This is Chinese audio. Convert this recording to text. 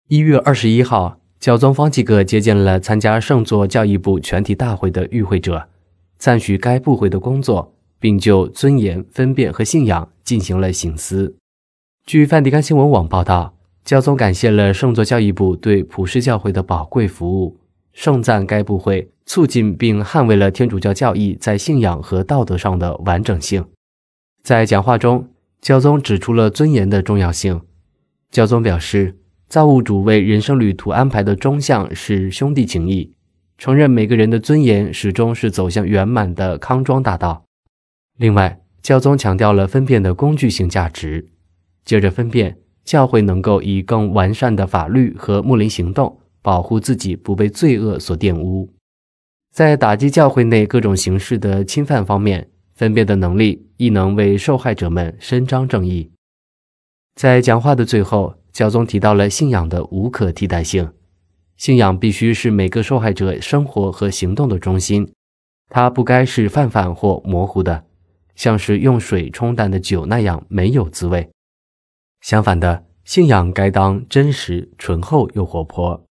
1月21号，教宗方济各接见了参加圣座教义部全体大会的与会者，赞许该部会的工作，并就尊严、分辨和信仰进行了省思。据梵蒂冈新闻网报道，教宗感谢了圣座教义部对普世教会的宝贵服务，盛赞该部会促进并捍卫了天主教教义在信仰和道德上的完整性。在讲话中，教宗指出了尊严的重要性。教宗表示，造物主为人生旅途安排的终向是兄弟情谊，承认每个人的尊严始终是走向圆满的康庄大道。另外，教宗强调了分辨的工具性价值，借着分辨，教会能够以更完善的法律和牧灵行动保护自己不被罪恶所玷污。在打击教会内各种形式的侵犯方面，分辨的能力亦能为受害者们伸张正义。在讲话的最后，教宗提到了信仰的无可替代性。信仰必须是每个受害者生活和行动的中心，它不该是泛泛或模糊的，像是用水冲淡的酒那样没有滋味。相反的，信仰该当真实、醇厚又活泼。